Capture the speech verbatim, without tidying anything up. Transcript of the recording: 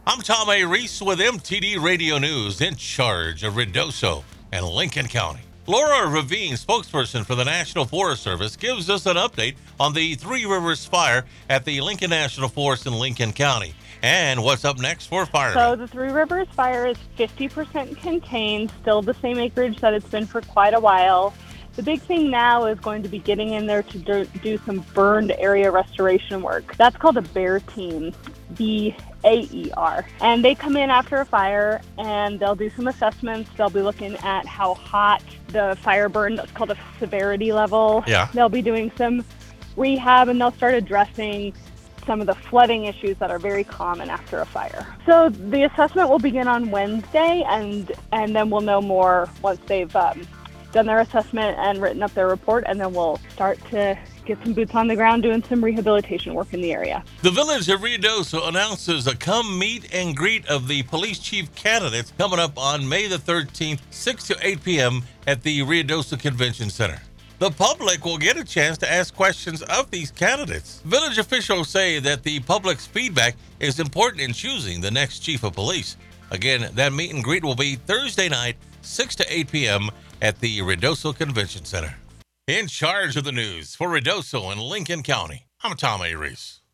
I'm Tom A. Reese with M T D Radio News, in charge of Ruidoso and Lincoln County. Laura Ravine, spokesperson for the National Forest Service, gives us an update on the Three Rivers Fire at the Lincoln National Forest in Lincoln County and what's up next for firemen. So the Three Rivers Fire is fifty percent contained, still the same acreage that it's been for quite a while. The big thing now is going to be getting in there to do, do some burned area restoration work. That's called a BAER team, B A E R. And they come in after a fire and they'll do some assessments. They'll be looking at how hot the fire burned. That's called a severity level. Yeah. They'll be doing some rehab and they'll start addressing some of the flooding issues that are very common after a fire. So the assessment will begin on Wednesday, and and then we'll know more once they've um, done their assessment and written up their report, and then we'll start to get some boots on the ground doing some rehabilitation work in the area. The Village of Ruidoso announces a come meet and greet of the police chief candidates coming up on May the thirteenth, six to eight p.m. at the Ruidoso Convention Center. The public will get a chance to ask questions of these candidates. Village officials say that the public's feedback is important in choosing the next chief of police. Again, that meet and greet will be Thursday night, six to eight p.m. at the Ruidoso Convention Center. In charge of the news for Ruidoso and Lincoln County, I'm Tom A. Reese.